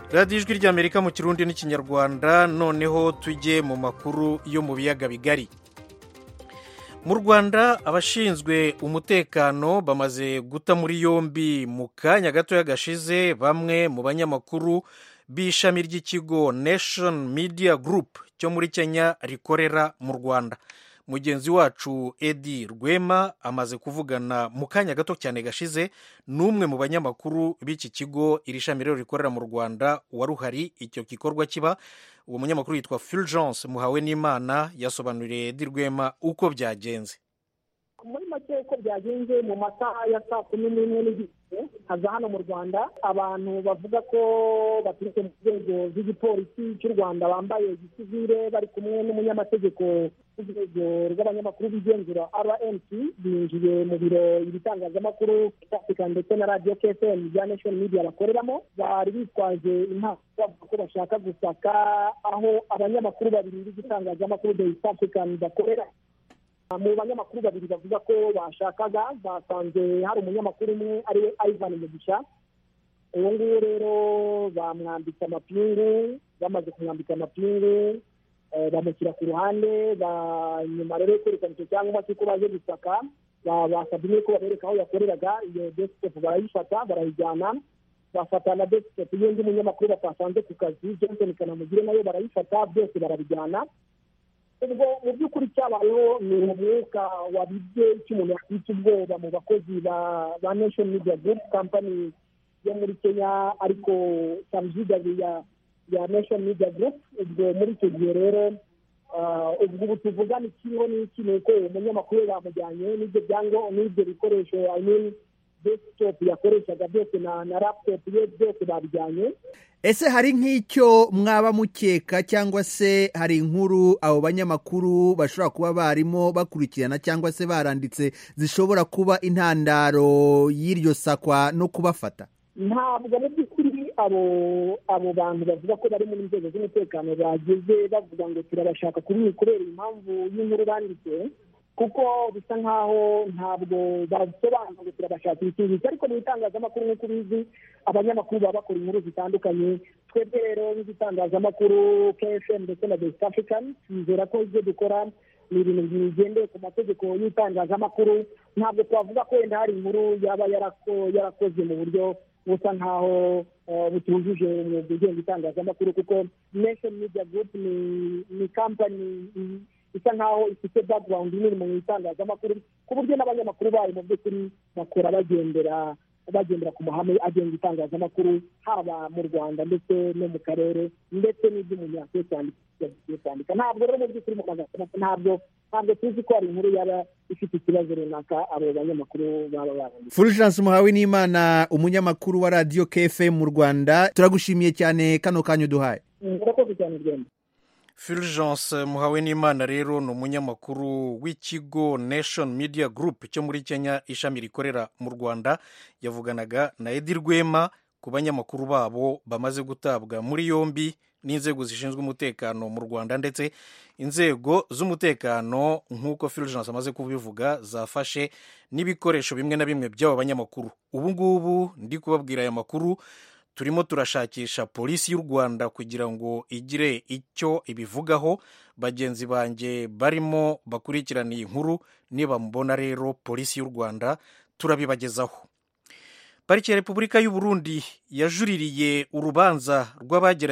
radiyo ijwi ry'amerika mu kirundi n'ikinyarwanda. noneho tujye mu makuru yo mu biyaga bigari. mu rwanda abashinzwe umutekano bamaze guta muri yombi mu kanya gatoya gashize bamwe mu banyamakuru b'ishami ry'ikigo Nation Media Group cyo muri Kenya rikorera mu Rwanda. Mugenzi wacu Edi Rwema amaze kuvugana mu kanya gato cyane gashize n'umwe mu banyamakuru b'iki kigo, iri shami rero rikorera mu Rwanda, wari uhari icyo gikorwa kiba. Uwo munyamakuru yitwa Fulgence Muhawenimana, yasobanuriye Edi Rwema uko byagenze. Muri make uko byagenze mu masaha ya 11:30 haza hano mu Rwanda abantu bavuga ko baturutse mu nzego z'igipolisi cy'u Rwanda bambaye gisivile bari kumwe n'umunyamategeko w'urwego rw'abanyamakuru bigenzura RNC, binjiye mu biro ibitangazamakuru ndetse na Radio KFM ya Nation Media bakoreramo. Bari bitwaje impapuro bavuga ko bashaka gusaka aho abanyamakuru babiri b'igitangazamakuru The East African bakorera. Mu banyamakuru babiri bavuga ko bashakaga, basanze hari umunyamakuru umwe ariwe Ivan Mugisha. Uwo nguwo rero bamwambika amapingu, bamaze kumwambika amapingu bamushyira ku ruhande. Nyuma rero kwerekana icyo cyangwa cy'uko baje gusaka, basabye ko babereka aho yakoreraga. Iyo desktop barayifata barayijyana, bafata na desktop y'undi munyamakuru basanze ku kazi Johnson Kanamugire nayo barayifata, byose barabijyana. Ubwo mu by'ukuri cyabayeho ni umwuka wabibye cy'umuntu yakwita ubwoba mu bakozi ba Nation Media Group company yo muri Kenya, ariko subsidiary ya Nation Media Group. Ubwo muri icyo gihe rero ubwo tuvugana ikiriho n'iki ni uko umunyamakuru bamujyanye n'ibyo byango n'ibyo bikoresho, desktop yakoreshaga byose na laptop ye byose babijyanye. Ese hari nk'icyo mwaba mukeka cyangwa se hari inkuru abo banyamakuru bashobora kuba barimo bakurikirana cyangwa se baranditse zishobora kuba intandaro y'iryo sakwa no kubafata? Ntabwo mu by'ukuri abo bantu bavuga ko bari mu nzego z'umutekano bageze bavuga ngo turabashaka kubera impamvu y'inkuru banditse, kuko bisa nkaho ntabwo basobanura ngo turabashakira ikintu. Ariko mu itangazamakuru nk'uko ubizi abanyamakuru baba bakora inkuru zitandukanye. Twebwe rero nk'itangazamakuru KFM ndetse na The East African twizera ko ibyo dukora ni ibintu bigendeye ku mategeko y'itangazamakuru. Ntabwo twavuga ko wenda hari inkuru yaba yarakoze mu buryo busa nkaho butujuje umwuga ugenga itangazamakuru, kuko Nation Media Group ni company isa nkaho ifite background nini mu itangazamakuru, ku buryo n'abanyamakuru bayo mu by'ukuri bakora bagendera ku mahame agenga itangazamakuru, haba mu Rwanda ndetse no mu karere ndetse n'iby'umuntu yakwiye kwandika. Ntabwo rero mu by'ukuri ntabwo tuzi ko hari inkuru yaba ifite ikibazo runaka abo banyamakuru baba baranditse. Fulgence Muhawenimana, umunyamakuru wa Radio KFM mu Rwanda, turagushimiye cyane kano kanyu duhaye. Murakoze cyane Rwema. Fulgence Muhawenimana rero ni umunyamakuru w'ikigo Nation Media Group cyo muri Kenya, ishami rikorera mu Rwanda. Yavuganaga na Edi Rwema ku banyamakuru babo bamaze gutabwa muri yombi n'inzego zishinzwe umutekano mu Rwanda, ndetse inzego z'umutekano nk'uko Fulgence amaze kubivuga zafashe n'ibikoresho bimwe na bimwe by'aba banyamakuru. Ubu ngubu ndi kubabwira aya makuru turimo turashakisha polisi y'u Rwanda kugira ngo igire icyo ibivugaho. Bagenzi banjye barimo bakurikirana iyi nkuru, niba mubona rero polisi y'u Rwanda turabibagezaho. Pariki ya Repubulika y'u Burundi yajuririye urubanza rw'abagera